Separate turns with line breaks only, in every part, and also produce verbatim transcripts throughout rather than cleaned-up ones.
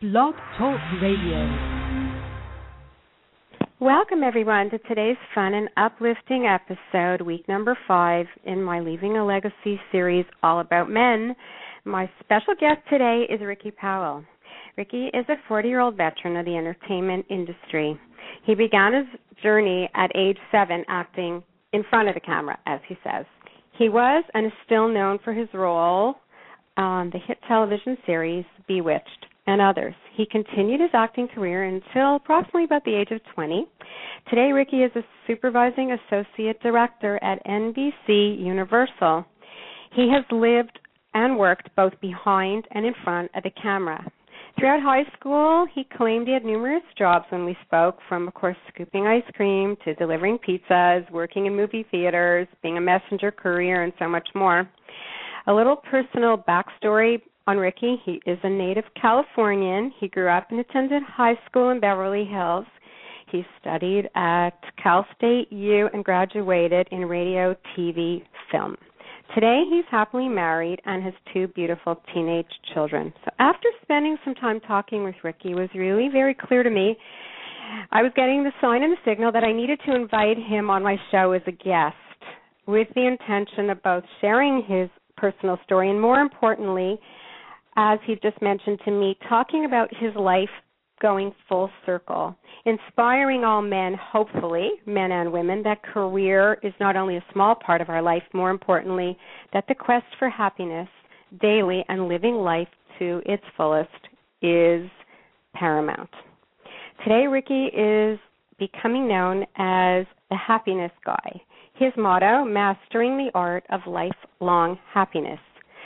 Blog Talk Radio.
Welcome, everyone, to today's fun and uplifting episode, week number five in my Leaving a Legacy series all about men. My special guest today is Ricky Powell. Ricky is a forty-year-old veteran of the entertainment industry. He began his journey at age seven acting in front of the camera, as he says. He was and is still known for his role on the hit television series Bewitched and others. He continued his acting career until approximately about the age of twenty. Today, Ricky is a supervising associate director at N B C Universal. He has lived and worked both behind and in front of the camera. Throughout high school, he claimed he had numerous jobs when we spoke, from, of course, scooping ice cream to delivering pizzas, working in movie theaters, being a messenger courier, and so much more. A little personal backstory on Ricky: he is a native Californian. He grew up and attended high school in Beverly Hills. He studied at Cal State U and graduated in radio, T V, film. Today, he's happily married and has two beautiful teenage children. So after spending some time talking with Ricky, it was really very clear to me I was getting the sign and the signal that I needed to invite him on my show as a guest, with the intention of both sharing his personal story and, more importantly, as he just mentioned to me, talking about his life going full circle, inspiring all men, hopefully, men and women, that career is not only a small part of our life, more importantly, that the quest for happiness daily and living life to its fullest is paramount. Today, Ricky is becoming known as the happiness guy. His motto, mastering the art of lifelong happiness.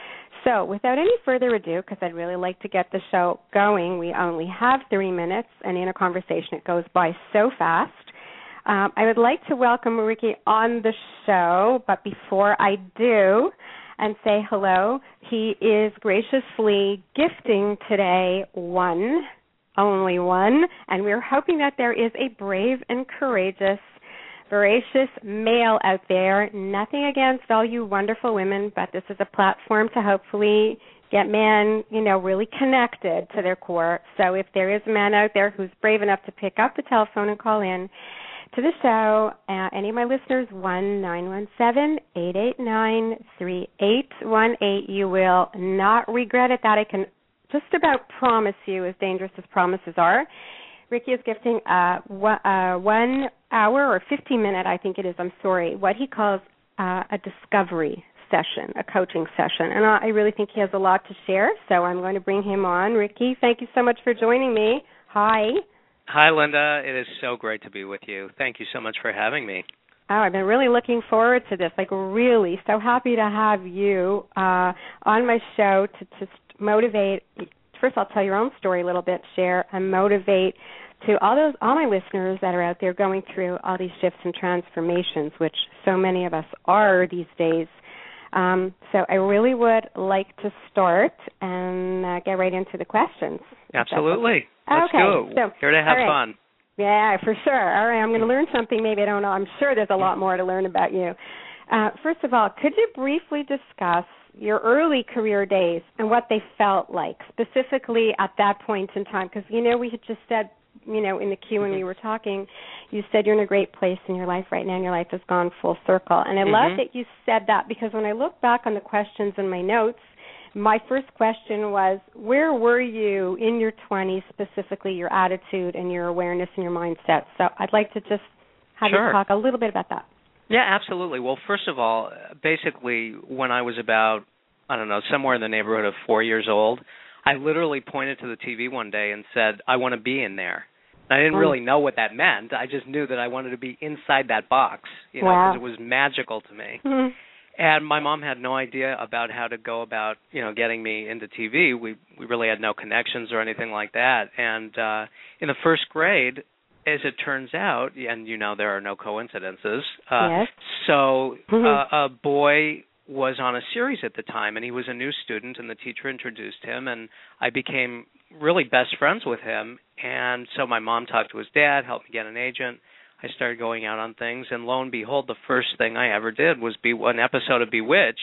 So without any further ado, because I'd really like to get the show going, we only have thirty minutes, and in a conversation it goes by so fast. Um, I would like to welcome Ricky on the show, but before I do and say hello, he is graciously gifting today one, only one, and we're hoping that there is a brave and courageous voracious male out there. Nothing against all you wonderful women, but this is a platform to hopefully get men, you know, really connected to their core. So if there is a man out there who's brave enough to pick up the telephone and call in to the show, uh, any of my listeners, one nine one seven, eight eight nine, three eight one eight, you will not regret it. That I can just about promise you, as dangerous as promises are. Ricky is gifting uh, one, uh, one hour or fifteen minute, I think it is, I'm sorry, what he calls uh, a discovery session, a coaching session. And I really think he has a lot to share, so I'm going to bring him on. Ricky, thank you so much for joining me. Hi.
Hi, Linda. It is so great to be with you. Thank you so much for having me.
Oh, I've been really looking forward to this, like really so happy to have you uh, on my show to just motivate. First, I'll tell your own story a little bit, share, and motivate to all those, all my listeners that are out there going through all these shifts and transformations, which so many of us are these days. Um, so I really would like to start and uh, get right into the questions.
Absolutely. Let's
okay.
go.
So,
Here to have
right.
fun.
Yeah, for sure. All right, I'm going to learn something maybe I don't know. I'm sure there's a lot more to learn about you. Uh, first of all, could you briefly discuss your early career days and what they felt like, specifically at that point in time? Because, you know, we had just said, you know, in the queue when mm-hmm. we were talking, you said you're in a great place in your life right now, and your life has gone full circle. And I mm-hmm. love that you said that, because when I look back on the questions in my notes, my first question was, where were you in your twenties, specifically your attitude and your awareness and your mindset? So I'd like to just have
sure.
you talk a little bit about that.
Yeah, absolutely. Well, first of all, basically, when I was about, I don't know, somewhere in the neighborhood of four years old, I literally pointed to the T V one day and said, I want to be in there. And I didn't really know what that meant. I just knew that I wanted to be inside that box, you know, because wow. it was magical to me. Mm-hmm. And my mom had no idea about how to go about, you know, getting me into T V. We we really had no connections or anything like that. And uh, in the first grade, as it turns out, and you know there are no coincidences, uh,
yes.
so uh, a boy was on a series at the time, and he was a new student, and the teacher introduced him, and I became really best friends with him. And so my mom talked to his dad, helped me get an agent. I started going out on things, and lo and behold, the first thing I ever did was be an episode of Bewitched,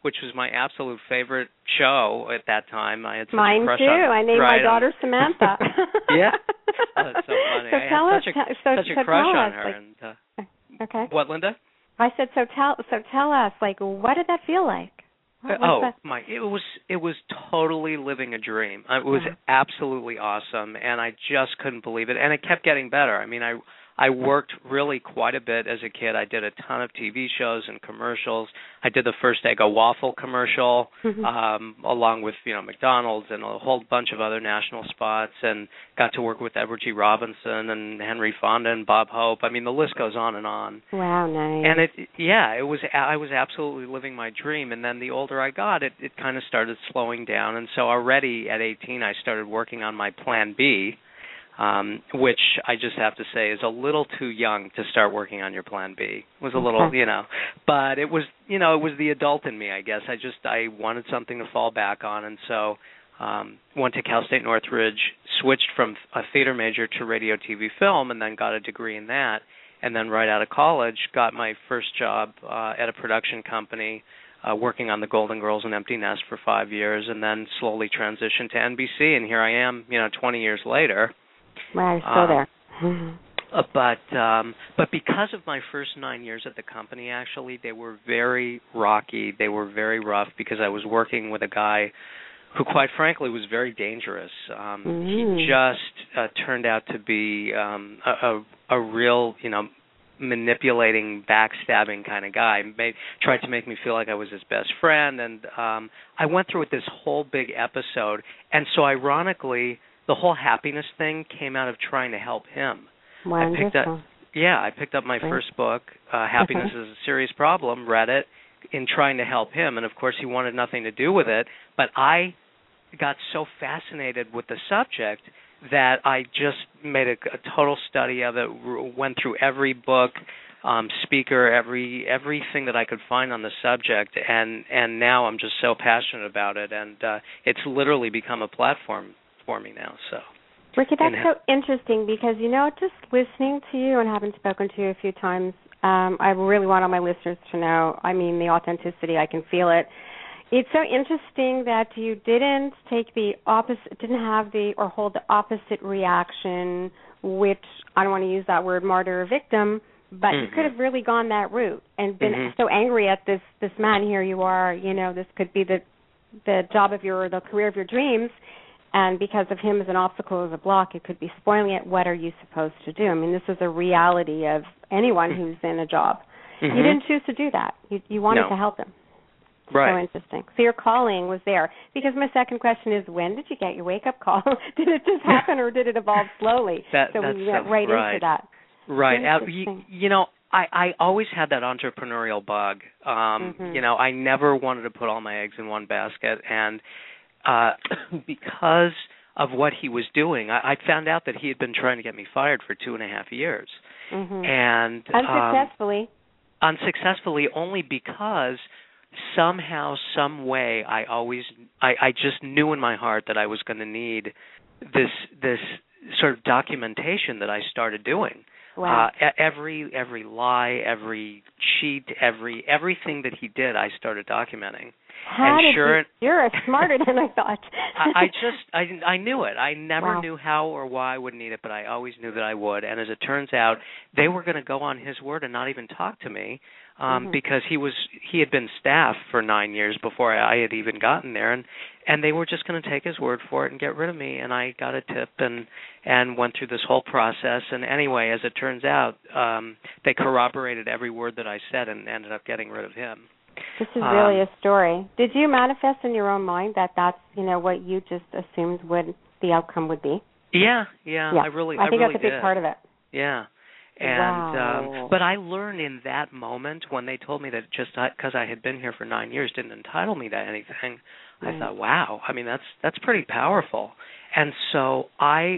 which was my absolute favorite show at that time. I had such
Mine
a crush
too.
on
I named
right,
my daughter
on,
Samantha.
Yeah. Oh, that's so funny.
So
I
tell
had
us,
such a,
so,
such
so
a crush
tell
on
us,
her.
like,
and uh,
okay.
What, Linda?
I said, so tell, so tell us, like, what did that feel like? What,
oh
that?
my! It was it was totally living a dream. It was
yeah.
absolutely awesome, and I just couldn't believe it. And it kept getting better. I mean, I I worked really quite a bit as a kid. I did a ton of T V shows and commercials. I did the first Eggo waffle commercial,
mm-hmm.
um, along with you know McDonald's and a whole bunch of other national spots, and got to work with Edward G. Robinson and Henry Fonda and Bob Hope. I mean, the list goes on and on.
Wow, nice.
And it, yeah, it was. I was absolutely living my dream. And then the older I got, it it kind of started slowing down. And so already at eighteen, I started working on my Plan B. Um, which I just have to say is a little too young to start working on your Plan B. It was a little, you know, but it was, you know, it was the adult in me, I guess. I just, I wanted something to fall back on, and so um, went to Cal State Northridge, switched from a theater major to radio, T V, film, and then got a degree in that, and then right out of college, got my first job uh, at a production company, uh, working on The Golden Girls and Empty Nest for five years, and then slowly transitioned to N B C, and here I am, you know, twenty years later.
Wow, you're still
um,
there.
uh, but um, but because of my first nine years at the company, actually, they were very rocky. They were very rough because I was working with a guy who, quite frankly, was very dangerous. Um,
mm.
He just uh, turned out to be um, a, a, a real, you know, manipulating, backstabbing kind of guy. Made, tried to make me feel like I was his best friend, and um, I went through with this whole big episode. And so, ironically, the whole happiness thing came out of trying to help him.
Wonderful.
I picked up, yeah, I picked up my
Great.
first book, uh, Happiness is a Serious Problem, read it in trying to help him, and of course he wanted nothing to do with it, but I got so fascinated with the subject that I just made a, a total study of it, went through every book, um, speaker, every everything that I could find on the subject, and, and now I'm just so passionate about it, and uh, it's literally become a platform for me now. So,
Ricky, that's
and,
so interesting because, you know, just listening to you and having spoken to you a few times, um, I really want all my listeners to know, I mean, the authenticity, I can feel it. It's so interesting that you didn't take the opposite, didn't have the, or hold the opposite reaction, which, I don't want to use that word, martyr or victim, but mm-hmm. you could have really gone that route and been mm-hmm. so angry at this, this man. Here you are, you know, this could be the, the job of your, the career of your dreams. And because of him as an obstacle, as a block, it could be spoiling it. What are you supposed to do? I mean, this is a reality of anyone who's in a job. Mm-hmm. You didn't choose to do that. You, you wanted
no.
to help them.
Right.
So interesting. So your calling was there. Because my second question is, when did you get your wake-up call? Did it just happen or did it evolve slowly?
that,
so
that's
we went
so,
right,
right
into that.
Right. Uh, you, you know, I, I always had that entrepreneurial bug. Um,
mm-hmm.
You know, I never wanted to put all my eggs in one basket. And uh, because of what he was doing, I, I found out that he had been trying to get me fired for two and a half years.
Mm-hmm.
And
unsuccessfully.
Um, unsuccessfully only because somehow, some way, I always, I, I just knew in my heart that I was going to need this this sort of documentation that I started doing.
Wow.
Uh, every every lie, every cheat, every everything that he did, I started documenting.
How
and
did
sure,
you, you're smarter than I thought.
I, I just, I, I knew it. I never
wow.
knew how or why I would need it, but I always knew that I would. And as it turns out, they were going to go on his word and not even talk to me um,
mm-hmm.
because he was, he had been staff for nine years before I had even gotten there, and and they were just going to take his word for it and get rid of me. And I got a tip and and went through this whole process. And anyway, as it turns out, um, they corroborated every word that I said and ended up getting rid of him.
This is really um, a story. Did you manifest in your own mind that that's, you know, what you just assumed would the outcome would be?
Yeah, yeah,
yeah.
I really,
I think
I really
that's a big
did.
part of it.
Yeah, and
wow.
um, but I learned in that moment when they told me that just because I had been here for nine years didn't entitle me to anything. Right. I thought, wow, I mean that's that's pretty powerful. And so I.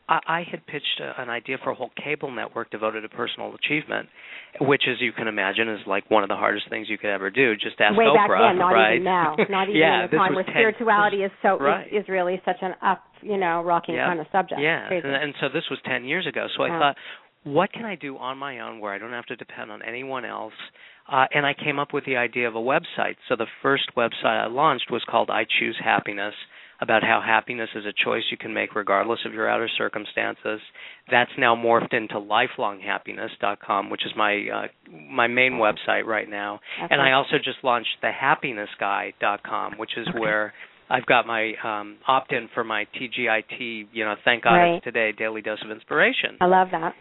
I had pitched a, an idea for a whole cable network devoted to personal achievement, which, as you can imagine, is like one of the hardest things you could ever do. Just ask
Way
Oprah,
back then, not
right?
even now, not even
yeah,
in a time where
ten,
spirituality is so
right.
is, is really such an up, you know, rocking
yep.
kind of subject.
Yeah,
Crazy.
and, and so this was ten years ago. So I
wow.
thought, what can I do on my own where I don't have to depend on anyone else? Uh, and I came up with the idea of a website. So the first website I launched was called I Choose Happiness, about how happiness is a choice you can make regardless of your outer circumstances. That's now morphed into lifelong happiness dot com, which is my uh, my main website right now. Okay. And I also just launched the happiness guy dot com, which is okay. where I've got my um, opt-in for my T G I T, you know, Thank God
right.
It's Today, Daily Dose of Inspiration.
I love that.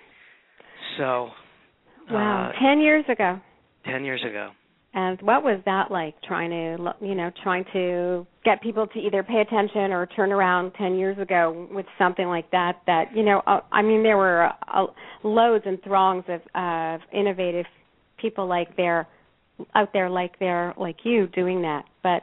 So,
wow,
uh,
ten years ago.
Ten years ago.
And what was that like, trying to, you know, trying to get people to either pay attention or turn around ten years ago with something like that? That, you know, uh, I mean, there were uh, loads and throngs of uh, innovative people like there, out there like there, like you, doing that. But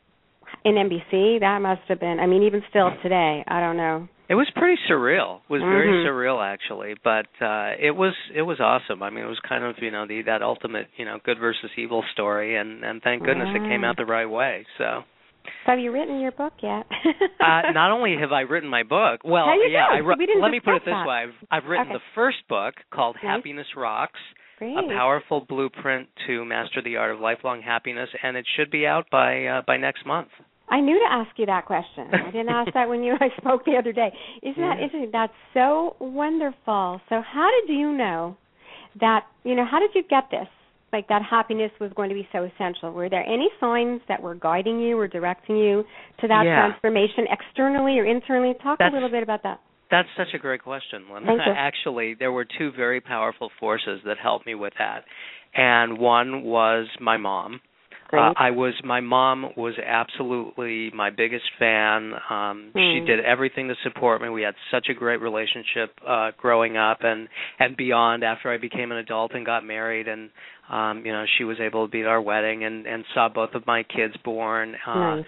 in N B C, that must have been, I mean, even still today, I don't know.
It was pretty surreal. It was
mm-hmm.
very surreal, actually, but uh, it was it was awesome. I mean, it was kind of, you know, the that ultimate, you know, good versus evil story, and, and thank goodness
right.
it came out the right way. So,
so have you written your book yet?
uh, not only have I written my book, well, yeah, I
we didn't
let me put it this
that.
way: I've I've written
okay.
the first book called
nice.
Happiness Rocks,
Great.
A Powerful Blueprint to Master the Art of Lifelong Happiness, and it should be out by uh, by next month.
I knew to ask you that question. I didn't ask that when you and I spoke the other day. Isn't
yeah.
that interesting? That's so wonderful. So how did you know that, you know, how did you get this, like that happiness was going to be so essential? Were there any signs that were guiding you or directing you to that
yeah.
transformation externally or internally? Talk
That's,
a little bit about that.
That's such a great question, Linda.
Thank you.
Actually, there were two very powerful forces that helped me with that. And one was my mom. Uh, I was, my mom was absolutely my biggest fan. Um, mm. She did everything to support me. We had such a great relationship uh, growing up and, and beyond after I became an adult and got married. And, um, you know, she was able to be at our wedding and, and saw both of my kids born. Uh,
nice.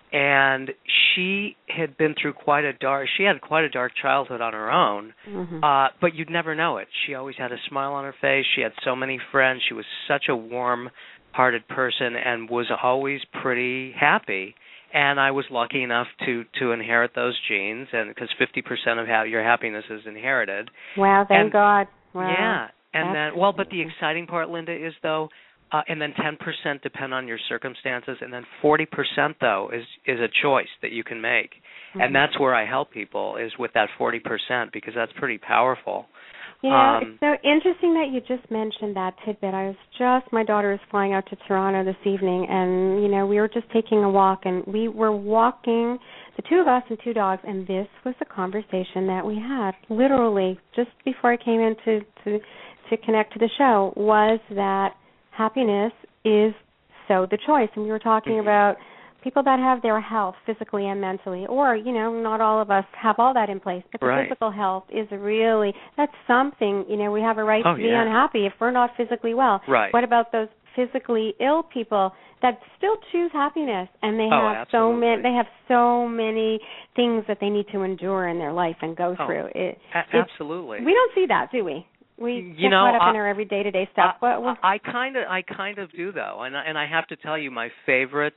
And she had been through quite a dark, she had quite a dark childhood on her own,
mm-hmm.
uh, but you'd never know it. She always had a smile on her face. She had so many friends. She was such a warm-hearted person and was always pretty happy. And I was lucky enough to, to inherit those genes, and because fifty percent of ha- your happiness is inherited.
Wow, thank
and,
God. Wow.
Yeah, and
That's
then, well, but the exciting part, Linda, is though, Uh, and then ten percent depend on your circumstances, and then forty percent, though, is is a choice that you can make. Mm-hmm. And that's where I help people, is with that forty percent, because that's pretty powerful.
You know, um, it's so interesting that you just mentioned that tidbit. I was just, my daughter is flying out to Toronto this evening, and, you know, we were just taking a walk, and we were walking, the two of us and two dogs, and this was the conversation that we had, literally, just before I came in to, to, to connect to the show, was that happiness is so the choice. And we were talking mm-hmm. about people that have their health physically and mentally, or, you know, not all of us have all that in place, but the
right.
physical health is really, that's something, you know, we have a right
oh,
to be
yeah.
unhappy if we're not physically well.
Right.
What about those physically ill people that still choose happiness, and they
oh,
have
absolutely.
so many, they have so many things that they need to endure in their life and go
oh,
through. It,
a- absolutely.
We don't see that, do we? We
you know,
caught up
I,
in our every day-to-day stuff.
I,
what, what?
I kind of, I kind of do though, and and I have to tell you, my favorite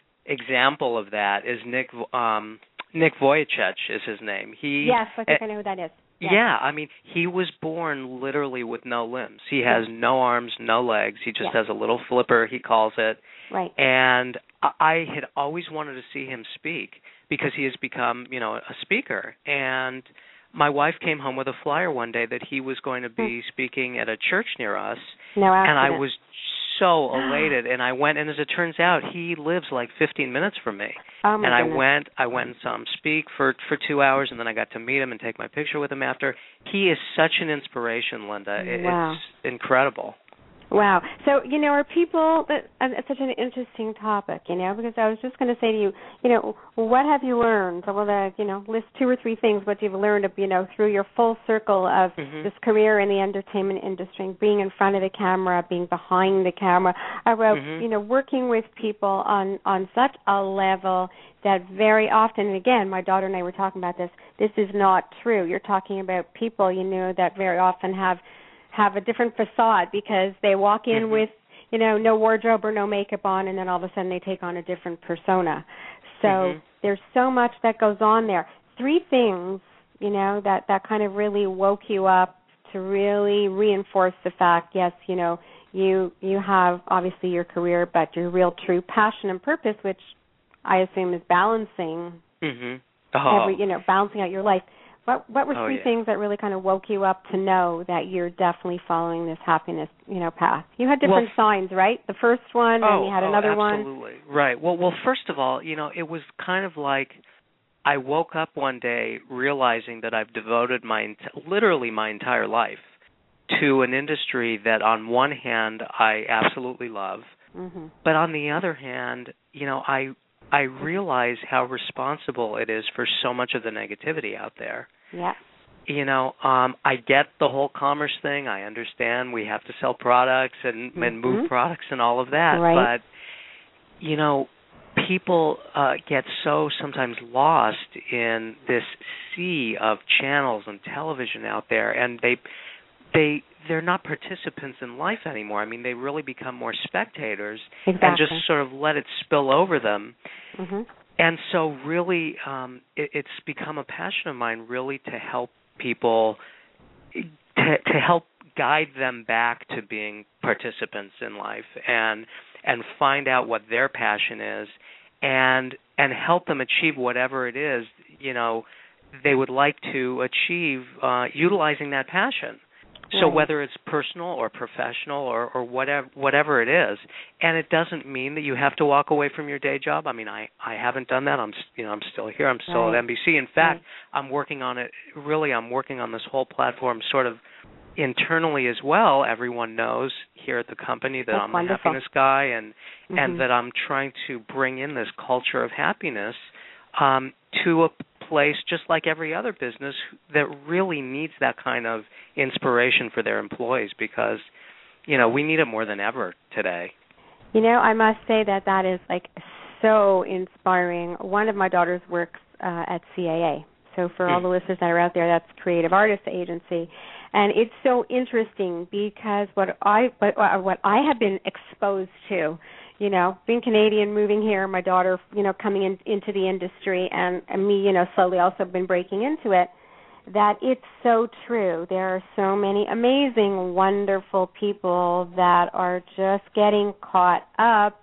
example of that is Nick um, Nick Vujicic is his name. He
yes, I think uh, I know who that is. Yes.
Yeah, I mean, he was born literally with no limbs. He has yes. no arms, no legs. He just
yes.
has a little flipper, he calls it.
Right.
And I had always wanted to see him speak because he has become, you know, a speaker. And my wife came home with a flyer one day that he was going to be hmm. speaking at a church near us.
No accident.
And I was so elated, and I went, and as it turns out, he lives like fifteen minutes from me.
Oh my
and I
goodness.
went, I went and saw him speak for for two hours, and then I got to meet him and take my picture with him after. He is such an inspiration, Linda. It,
wow.
It's incredible.
Wow. So, you know, are people, that, uh, it's such an interesting topic, you know, because I was just going to say to you, you know, what have you learned? So, well, uh, you know, list two or three things what you've learned, you know, through your full circle of mm-hmm. this career in the entertainment industry, being in front of the camera, being behind the camera, about, mm-hmm. you know, working with people on, on such a level that very often, and again, my daughter and I were talking about this, this is not true. You're talking about people, you know, that very often have have a different facade because they walk in mm-hmm. with, you know, no wardrobe or no makeup on, and then all of a sudden they take on a different persona. So mm-hmm. there's so much that goes on there. Three things, you know, that, that kind of really woke you up to really reinforce the fact, yes, you know, you you have obviously your career, but your real true passion and purpose, which I assume is balancing
mm-hmm. oh.
every, you know, balancing out your life. What what were
oh,
three
yeah.
things that really kind of woke you up to know that you're definitely following this happiness, you know, path? You had different
well,
signs, right? The first one,
oh,
and you had
oh,
another
absolutely.
one.
Absolutely. Right. Well, well, first of all, you know, it was kind of like I woke up one day realizing that I've devoted my literally my entire life to an industry that on one hand I absolutely love, mm-hmm. but on the other hand, you know, I I realize how responsible it is for so much of the negativity out there.
Yeah.
You know, um, I get the whole commerce thing. I understand we have to sell products and, mm-hmm. and move products and all of that,
right.
but you know, people uh, get so sometimes lost in this sea of channels and television out there, and they they they're not participants in life anymore. I mean, they really become more spectators
exactly.
and just sort of let it spill over them.
Mm-hmm.
And so, really, um, it, it's become a passion of mine, really, to help people to, to help guide them back to being participants in life and and find out what their passion is, and and help them achieve whatever it is, you know, they would like to achieve uh, utilizing that passion. So
right.
whether it's personal or professional or, or whatever whatever it is, and it doesn't mean that you have to walk away from your day job. I mean, I, I haven't done that. I'm you know I'm still here. I'm still
right.
at N B C. In fact,
right.
I'm working on it. Really, I'm working on this whole platform sort of internally as well. Everyone knows here at the company that
That's
I'm
wonderful.
a happiness guy, and
mm-hmm.
and that I'm trying to bring in this culture of happiness um, to a place just like every other business that really needs that kind of inspiration for their employees, because you know we need it more than ever today.
You know, I must say that that is like so inspiring. One of my daughters works uh, at C A A. So for all the listeners that are out there, that's Creative Artists Agency. And it's so interesting because what I what, what I have been exposed to, you know, being Canadian, moving here, my daughter, you know, coming in, into the industry, and, and me, you know, slowly also been breaking into it, that it's so true. There are so many amazing, wonderful people that are just getting caught up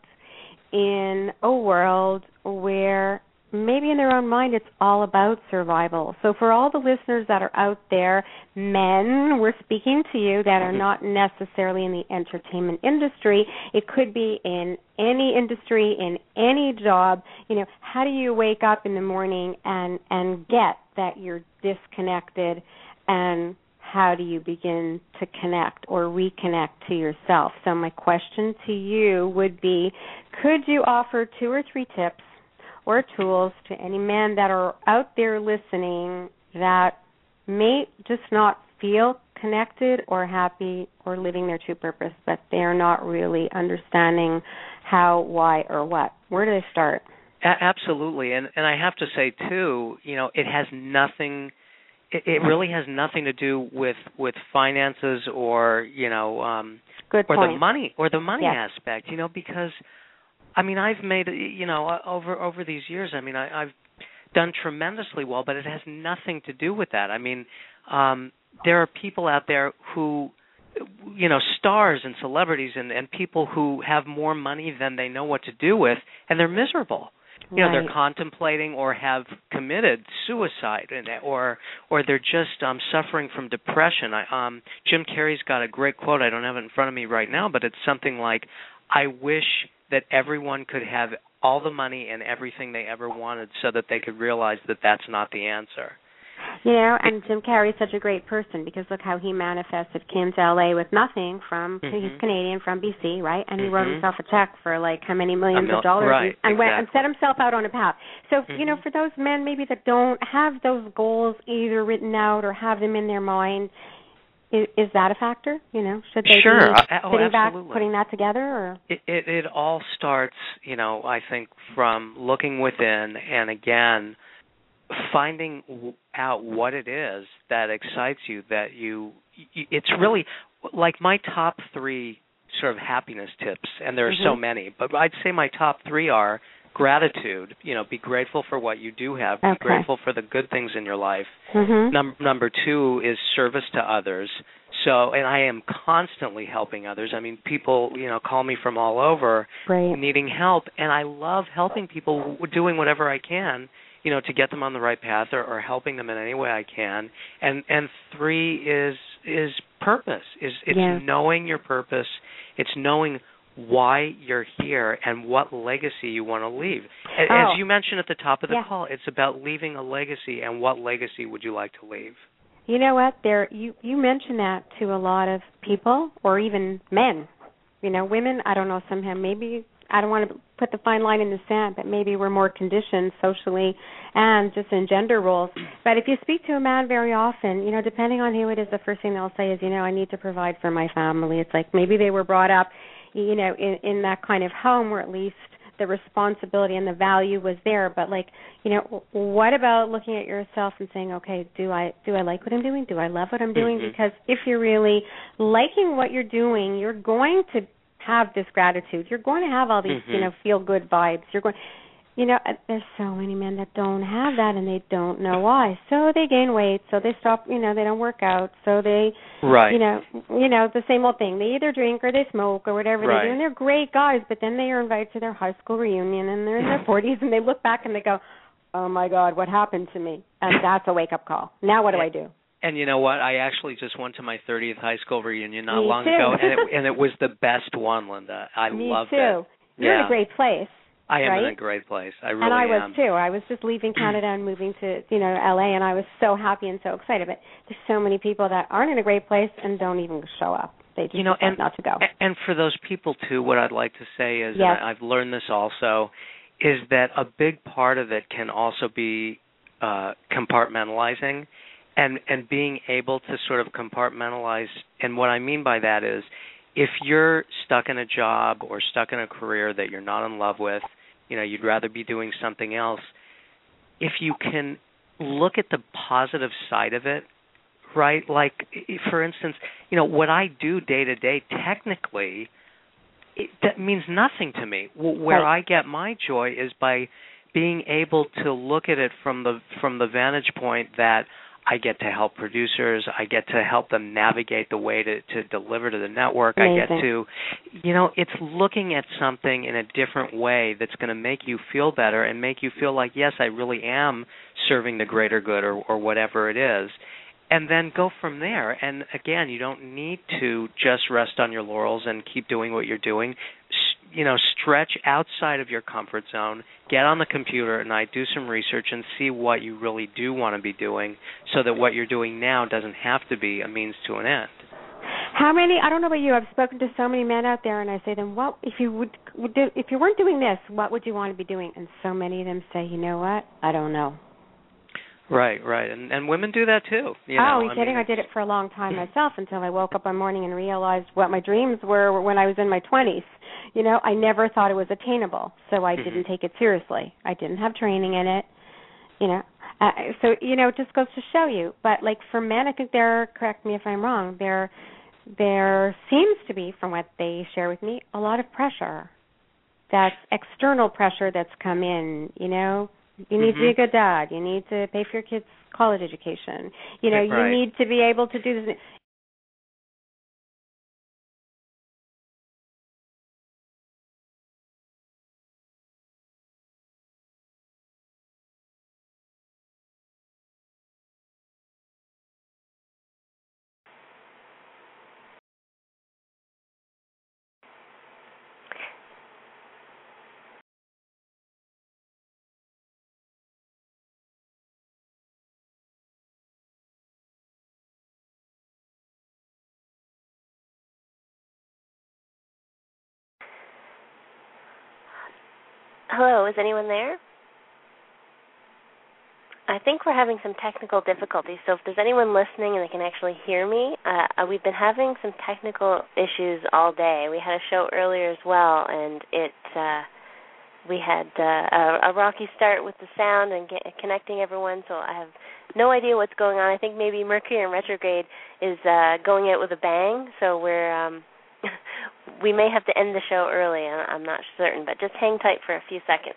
in a world where maybe in their own mind it's all about survival. So for all the listeners that are out there, men, we're speaking to you that are not necessarily in the entertainment industry. It could be in any industry, in any job. You know, how do you wake up in the morning and, and get that you're disconnected, and how do you begin to connect or reconnect to yourself? So my question to you would be, could you offer two or three tips or tools to any men that are out there listening that may just not feel connected or happy or living their true purpose, but they're not really understanding how, why, or what? Where do they start?
A- absolutely. And and I have to say, too, you know, it has nothing, it, it really has nothing to do with, with finances or, you know, um,
Good
or
point.
the money, or the money
yes.
aspect, you know, because I mean, I've made, you know, over over these years, I mean, I, I've done tremendously well, but it has nothing to do with that. I mean, um, there are people out there who, you know, stars and celebrities and, and people who have more money than they know what to do with, and they're miserable. You know,
right.
they're contemplating or have committed suicide, and, or or they're just um, suffering from depression. I, um, Jim Carrey's got a great quote. I don't have it in front of me right now, but it's something like, "I wish that everyone could have all the money and everything they ever wanted so that they could realize that that's not the answer."
You know, and Jim Carrey's such a great person because look how he manifested, came to L A with nothing from, mm-hmm. he's Canadian from B C, right? And he mm-hmm. wrote himself a check for like how many millions
mil-
of dollars
right,
and,
exactly.
went and set himself out on a path. So,
mm-hmm.
you know, for those men maybe that don't have those goals either written out or have them in their mind, Is, is that a factor? You know, should they
sure.
be
uh,
sitting
oh,
back, putting that together? Or
it, it it all starts, you know, I think from looking within, and again, finding out what it is that excites you. That you, it's really like my top three sort of happiness tips, and there are mm-hmm. so many, but I'd say my top three are gratitude. You know, be grateful for what you do have.
Okay.
Be grateful for the good things in your life.
Mm-hmm.
Num- number two is service to others. So, and I am constantly helping others. I mean, people, you know, call me from all over
right.
needing help, and I love helping people, doing whatever I can, you know, to get them on the right path, or, or helping them in any way I can. And and three is is purpose. Is it's
yeah.
knowing your purpose. It's knowing why you're here and what legacy you want to leave. As
oh.
you mentioned at the top of the
yeah.
call, it's about leaving a legacy, and what legacy would you like to leave?
You know what? There, you you mention that to a lot of people, or even men. You know, women. I don't know. Somehow, maybe I don't want to put the fine line in the sand, but maybe we're more conditioned socially and just in gender roles. But if you speak to a man very often, you know, depending on who it is, the first thing they'll say is, you know, I need to provide for my family. It's like maybe they were brought up, you know, in, in that kind of home where at least the responsibility and the value was there. But like, you know, what about looking at yourself and saying, okay, do I do I like what I'm doing? Do I love what I'm doing?
Mm-hmm.
Because if you're really liking what you're doing, you're going to have this gratitude. You're going to have all these,
mm-hmm.
you know, feel good vibes. You're going, you know, there's so many men that don't have that, and they don't know why. So they gain weight. So they stop. You know, they don't work out. So they,
right.
you know, you know, the same old thing. They either drink or they smoke or whatever
right.
they do, and they're great guys. But then they are invited to their high school reunion, and they're in their forties, and they look back and they go, "Oh my God, what happened to me?" And that's a wake up call. Now what do I do?
And you know what? I actually just went to my thirtieth high school reunion not
Me
long
too.
ago, and it, and it was the best one, Linda. I
Me
loved
too.
it.
You're
yeah.
in a great place.
I am
right?
in a great place. I really
am. And I
am.
was too. I was just leaving Canada and moving to, you know, L A, and I was so happy and so excited. But there's so many people that aren't in a great place and don't even show up. They just
you know,
decide
and,
not to go.
And for those people too, what I'd like to say is,
yes.
and I've learned this also, is that a big part of it can also be uh, compartmentalizing. And and being able to sort of compartmentalize, and what I mean by that is, if you're stuck in a job or stuck in a career that you're not in love with, you know, you'd rather be doing something else, if you can look at the positive side of it, right? Like, for instance, you know, what I do day to day, technically, it, that means nothing to me. Where
right.
I get my joy is by being able to look at it from the from the vantage point that I get to help producers. I get to help them navigate the way to, to deliver to the network.
Amazing.
I get to, you know, it's looking at something in a different way that's going to make you feel better and make you feel like, yes, I really am serving the greater good, or, or whatever it is. And then go from there. And again, you don't need to just rest on your laurels and keep doing what you're doing. You know, stretch outside of your comfort zone, get on the computer and I do some research and see what you really do want to be doing, so that what you're doing now doesn't have to be a means to an end.
How many, I don't know about you, I've spoken to so many men out there, and I say to them, what, if you would, would do, if you weren't doing this, what would you want to be doing? And so many of them say, you know what, I don't know.
Right, right, and and women do that too. You
oh,
know?
are you
I
kidding?
mean,
I did it for a long time myself until I woke up one morning and realized what my dreams were when I was in my twenties. You know, I never thought it was attainable, so I mm-hmm. didn't take it seriously. I didn't have training in it. You know, uh, so you know, it just goes to show you. But like for men, I think there, correct me if I'm wrong, there there seems to be, from what they share with me, a lot of pressure. That's external pressure that's come in. You know. You need
mm-hmm.
to be a good dad. You need to pay for your kids' college education. You know,
right.
you need to be able to do this.
Hello, is anyone there? I think we're having some technical difficulties, so if there's anyone listening and they can actually hear me, uh, we've been having some technical issues all day. We had a show earlier as well, and it uh, we had uh, a, a rocky start with the sound and get, connecting everyone, so I have no idea what's going on. I think maybe Mercury in retrograde is uh, going out with a bang, so we're um, we may have to end the show early. I'm not certain, but just hang tight for a few seconds.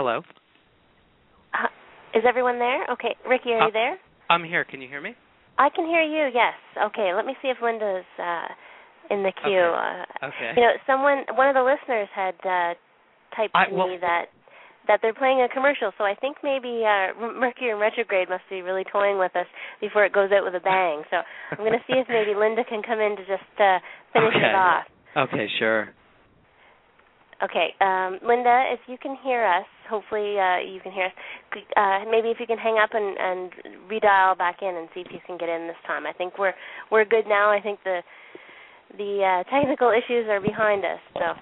Hello.
Uh, is everyone there? Okay, Ricky, are
uh,
you there?
I'm here. Can you hear me?
I can hear you. Yes. Okay. Let me see if Linda's uh, in the queue.
Okay.
Uh,
okay.
You know, someone, one of the listeners had uh, typed
I,
to
well,
me that that they're playing a commercial. So I think maybe uh, Mercury in retrograde must be really toying with us before it goes out with a bang. So I'm going to see if maybe Linda can come in to just uh, finish
okay.
it off.
Okay, sure.
Okay, um, Linda, if you can hear us, hopefully uh, you can hear us. Uh, maybe if you can hang up and, and redial back in and see if you can get in this time. I think we're we're good now. I think the the uh, technical issues are behind us. So.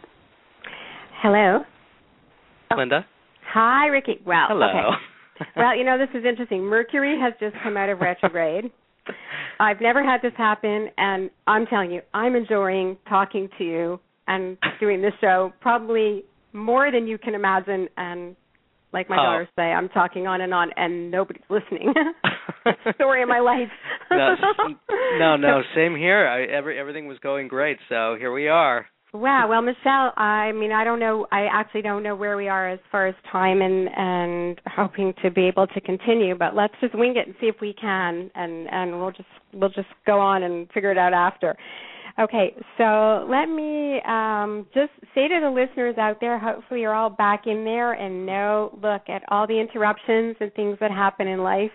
Hello.
Linda.
Hi, Ricky. Well,
hello.
Okay. Well, you know, this is interesting. Mercury has just come out of retrograde. I've never had this happen, and I'm telling you, I'm enjoying talking to you and doing this show probably more than you can imagine. And like my
oh.
daughters say, I'm talking on and on, and nobody's listening. Story of my life.
no, no, no, same here. I, every, everything was going great, so here we are.
Wow. Well, Michelle, I mean, I don't know. I actually don't know where we are as far as time and, and hoping to be able to continue. But let's just wing it and see if we can, and, and we'll just we'll just go on and figure it out after. Okay. So let me um, just say to the listeners out there, hopefully you're all back in there and know, look at all the interruptions and things that happen in life.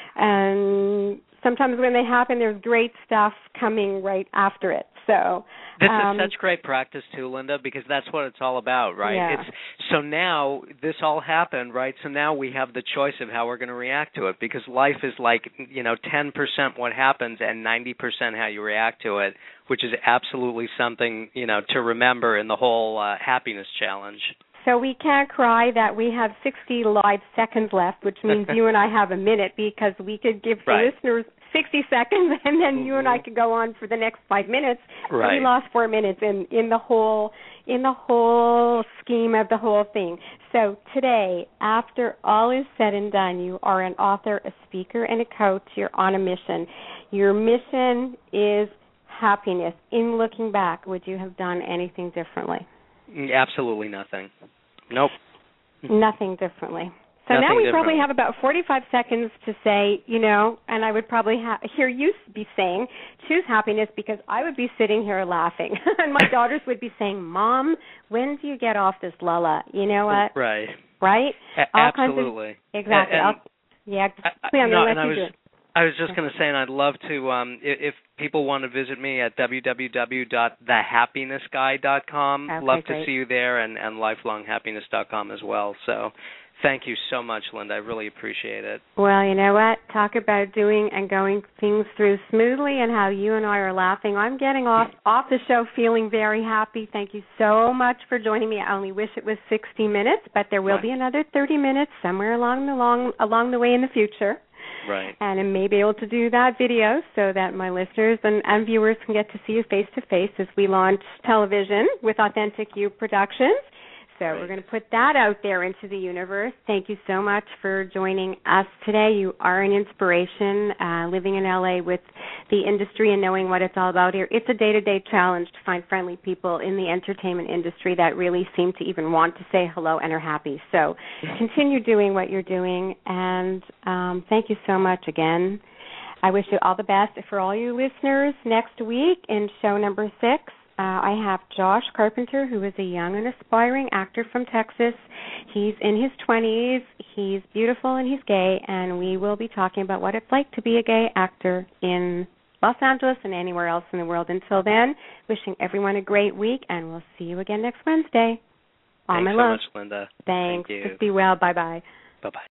And sometimes when they happen, there's great stuff coming right after it. So
this
um,
is such great practice too, Linda, because that's what it's all about, right?
Yeah.
It's so now this all happened, right? So now we have the choice of how we're going to react to it, because life is like, you know, ten percent what happens and ninety percent how you react to it, which is absolutely something, you know, to remember in the whole uh, happiness challenge.
So we can't cry that we have sixty live seconds left, which means you and I have a minute, because we could give the
right.
listeners sixty seconds, and then
mm-hmm.
you and I could go on for the next five minutes.
Right.
And we lost four minutes in, in the whole in the whole scheme of the whole thing. So today, after all is said and done, you are an author, a speaker, and a coach. You're on a mission. Your mission is happiness. In looking back, would you have done anything differently?
Absolutely nothing. Nope.
Nothing differently. So
Nothing
now we
different.
probably have about forty-five seconds to say, you know, and I would probably ha- hear you be saying, choose happiness, because I would be sitting here laughing. And my daughters would be saying, Mom, when do you get off this lulla? You know what?
Right.
Right?
A-
All
absolutely.
Kinds of, exactly.
And,
I'll, yeah,
I,
I'm
no,
going
and
to
I
let
was,
you do it.
I was just going to say, and I'd love to, um, if, if people want to visit me at w w w dot the happiness guy dot com,
Okay,
love
great.
to see you there, and, and lifelong happiness dot com as well. So thank you so much, Linda. I really appreciate it.
Well, you know what? Talk about doing and going things through smoothly, and how you and I are laughing. I'm getting off, off the show feeling very happy. Thank you so much for joining me. I only wish it was sixty minutes, but there will
Right.
be another thirty minutes somewhere along the long, along the way in the future.
Right.
And I may be able to do that video so that my listeners and, and viewers can get to see you face-to-face as we launch television with Authentic You Productions. So
Right.
we're going to put that out there into the universe. Thank you so much for joining us today. You are an inspiration, uh, living in L A with the industry and knowing what it's all about here. It's a day-to-day challenge to find friendly people in the entertainment industry that really seem to even want to say hello and are happy. So continue doing what you're doing, and um, thank you so much again. I wish you all the best. For all you listeners, next week in show number six, Uh, I have Josh Carpenter, who is a young and aspiring actor from Texas. He's in his twenties. He's beautiful and he's gay, and we will be talking about what it's like to be a gay actor in Los Angeles and anywhere else in the world. Until then, wishing everyone a great week, and we'll see you again next Wednesday. All
Thanks
my
so
love.
much, Linda.
Thanks.
Thank you.
Just be well. Bye-bye.
Bye-bye.